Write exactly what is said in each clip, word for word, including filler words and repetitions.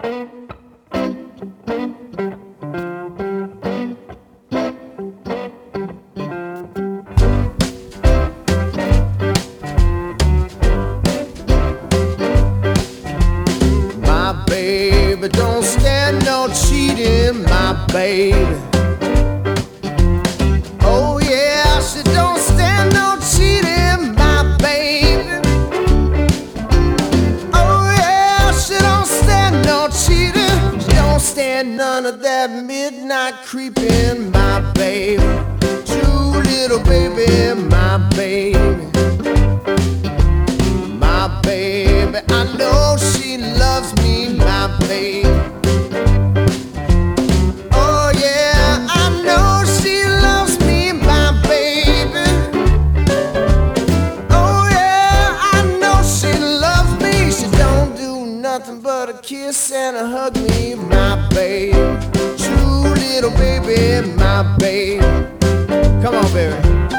My baby don't stand no cheating, my baby. Oh yeah, she don't stand no cheating, my baby. Oh yeah, she don't stand no cheating. She don't stand none of that midnight creeping, my baby. True little baby, my baby. My baby, I know she loves me, my baby. Oh yeah, I know she loves me, my baby. Oh yeah, I know she loves me. She don't do nothing but a kiss and a hug me, my baby. True little baby, my baby. Come on, baby.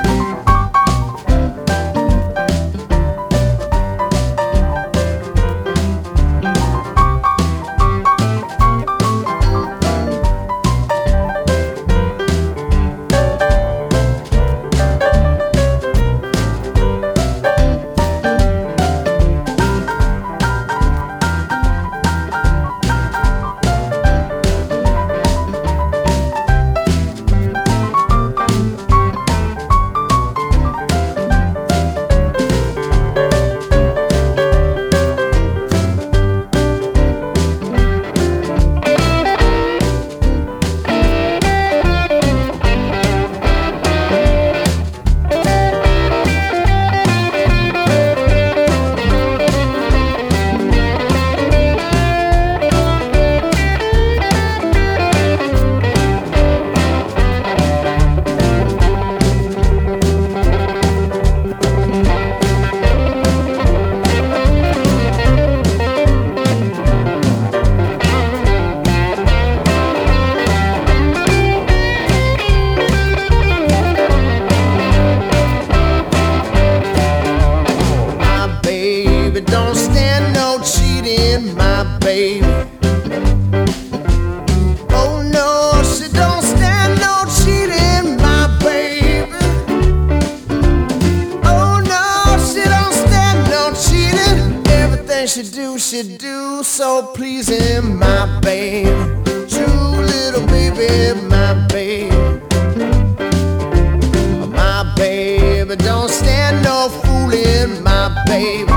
Don't stand no cheating, my baby. Oh no, she don't stand no cheating, my baby. Oh no, she don't stand no cheating. Everything she do, she do so pleasing, my baby. True little baby, my baby. My baby don't stand no fooling, my baby.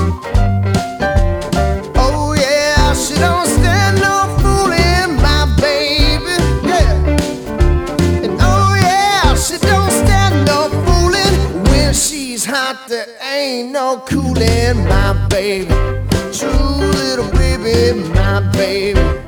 There ain't no cooling, my baby. True little baby, my baby.